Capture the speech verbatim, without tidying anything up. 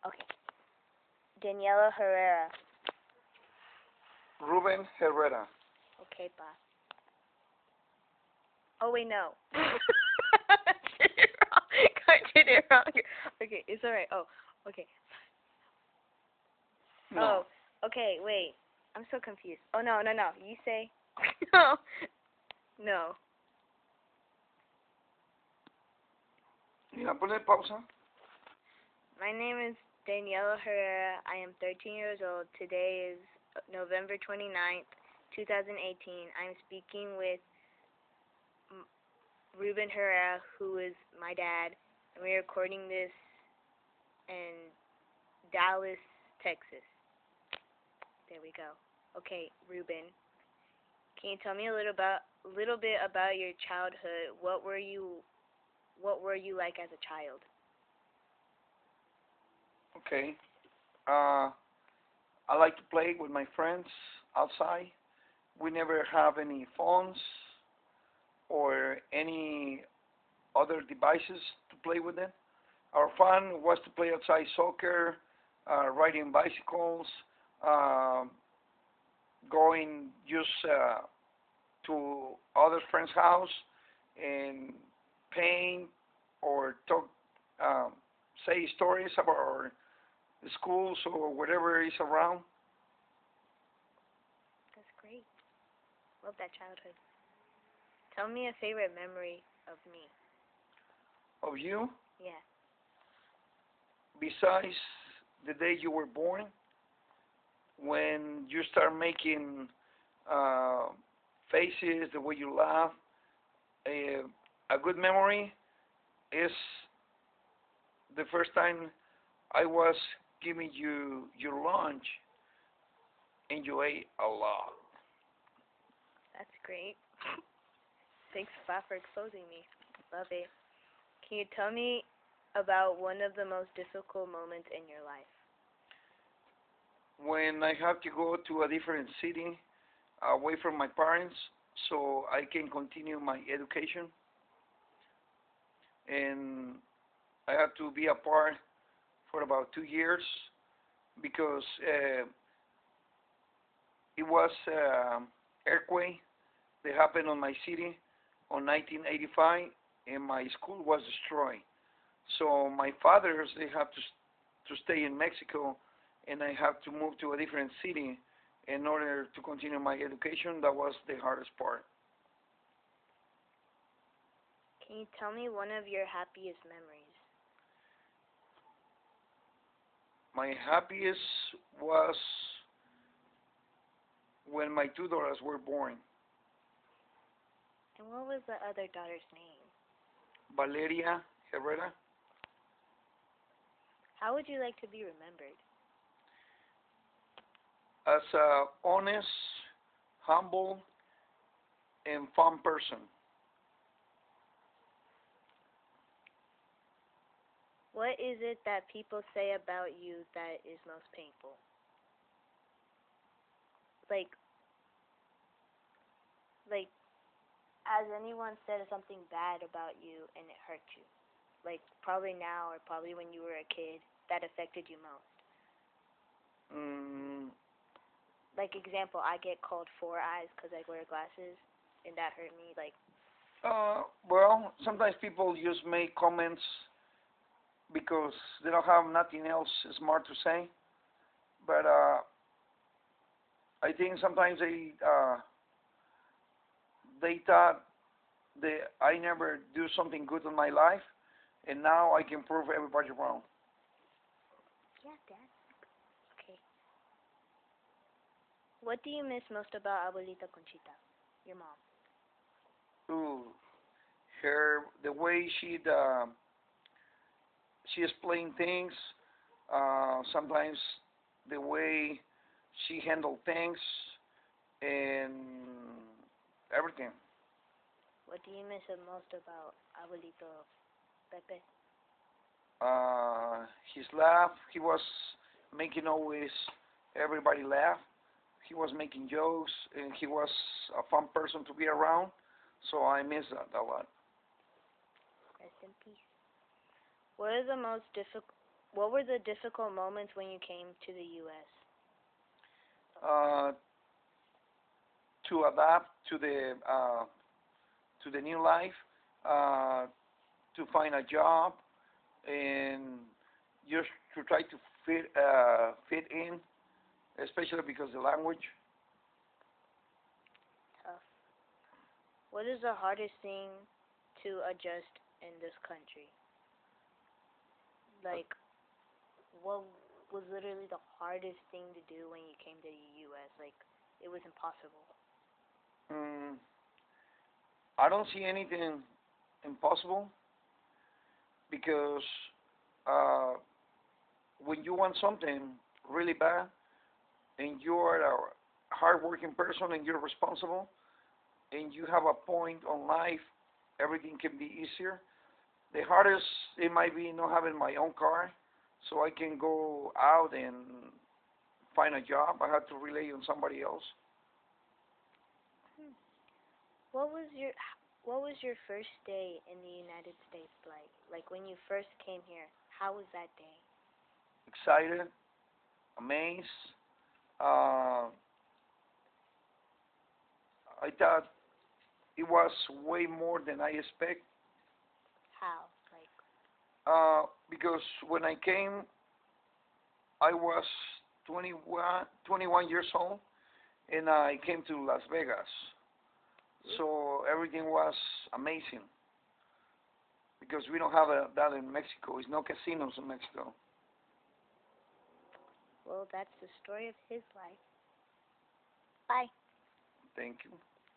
Okay. Daniela Herrera. Ruben Herrera. Okay, pa. Oh wait, no. I did it wrong. Okay, it's alright. Oh, okay. No. Oh, okay. Wait, I'm so confused. Oh no, no, no. You say no, no. Mira, ponle pausa. My name is Daniela Herrera. I am thirteen years old. Today is November twenty-ninth, twenty eighteen. I'm speaking with M- Ruben Herrera, who is my dad, and we're recording this in Dallas, Texas. There we go. Okay, Ruben, can you tell me a little about little bit about your childhood? What were you what were you like as a child? Okay. Uh, I like to play with my friends outside. We never have any phones or any other devices to play with them. Our fun was to play outside soccer, uh, riding bicycles, uh, going just uh, to other friends' house and paint or talk, um, say stories about our schools or whatever is around. That's great. Love that childhood. Tell me a favorite memory of me. Of you, Yeah. besides the day you were born, when you start making uh, faces, the way you laugh, a, a good memory is the first time I was giving you your lunch and you ate a lot. That's great. Thanks, Pa, for exposing me. Love it. Can you tell me about one of the most difficult moments in your life? When I have to go to a different city away from my parents so I can continue my education, and I had to be apart for about two years because uh, it was uh, earthquake that happened on my city on nineteen eighty-five, and my school was destroyed. So my fathers they have to to stay in Mexico, and I have to move to a different city in order to continue my education. That was the hardest part. Can you tell me one of your happiest memories? My happiest was when my two daughters were born, And what was the other daughter's name? Valeria Herrera, How would you like to be remembered? as a honest, humble, and fun person. What is it that people say about you that is most painful? Like, like, has anyone said something bad about you and it hurt you? Like, probably now or probably when you were a kid that affected you most. Mm, Like, example, I get called four eyes because I wear glasses, and that hurt me. Like, uh, well, sometimes people just make comments because they don't have nothing else smart to say. But uh, I think sometimes they uh, they thought that I never do something good in my life, and now I can prove everybody wrong. yeah, Dad. Okay. What do you miss most about Abuelita Conchita, your mom? Ooh, her the way she uh, she explained things, uh, sometimes the way she handled things, and everything. What do you miss the most about Abuelito Pepe? Uh, his laugh, he was making always everybody laugh. He was making jokes, and he was a fun person to be around. So I miss that a lot. Rest in peace. What is the most difficult? What were the difficult moments when you came to the U S? Uh, to adapt to the uh, to the new life, uh, to find a job, and just to try to fit uh, fit in, especially because the language. Tough. What is the hardest thing to adjust in this country? Like, what was literally the hardest thing to do when you came to the U S? Like, it was impossible. Mm, I don't see anything impossible because uh, when you want something really bad and you are a hardworking person and you're responsible and you have a point on life, everything can be easier. The hardest it might be not having my own car, so I can go out and find a job. I have to rely on somebody else. Hmm. What was your what was your first day in the United States like? Like when you first came here, how was that day? Excited, amazed. Uh, I thought it was way more than I expect. How? Like, Uh, because when I came, I was twenty-one, twenty-one years old, and I came to Las Vegas. So everything was amazing because we don't have a, that in Mexico. There's no casinos in Mexico. well, that's the story of his life. Bye. Thank you.